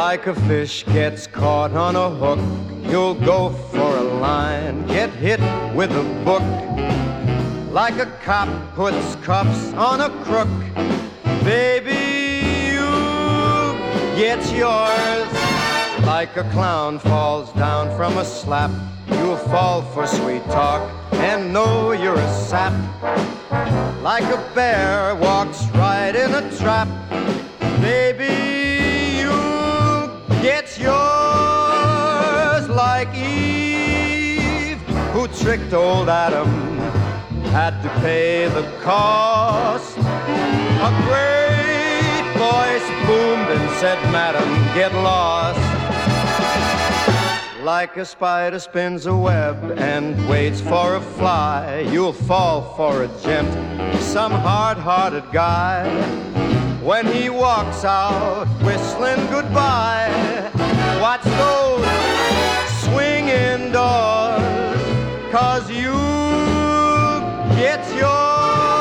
Like a fish gets caught on a hook, you'll go for a line, get hit with a book. Like a cop puts cuffs on a crook, baby, you get yours. Like a clown falls down from a slap, you'll fall for sweet talk and know you're a sap. Like a bear walks right in a trap, baby, you get yours. Like Eve, who tricked old Adam, had to pay the cost. A great voice boomed and said, Madam, get lost. Like a spider spins a web and waits for a fly, you'll fall for a gent, some hard-hearted guy. When he walks out whistling goodbye, watch those swinging doors, 'cause you get yours.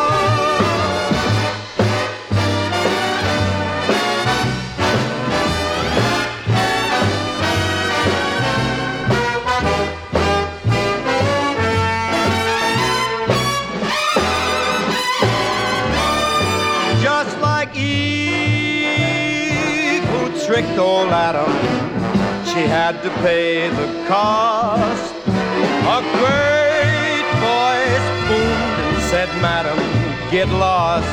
Tricked old Adam, she had to pay the cost. A great voice boomed and said, Madam, get lost.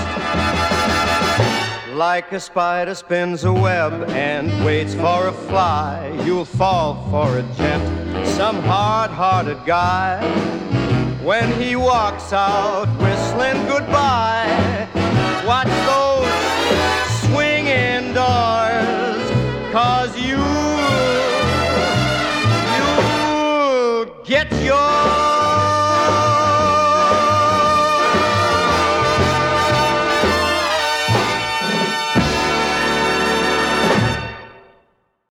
Like a spider spins a web and waits for a fly, you'll fall for a gent, some hard-hearted guy. When he walks out whistling goodbye, watch those swinging doors, 'cause you get yours.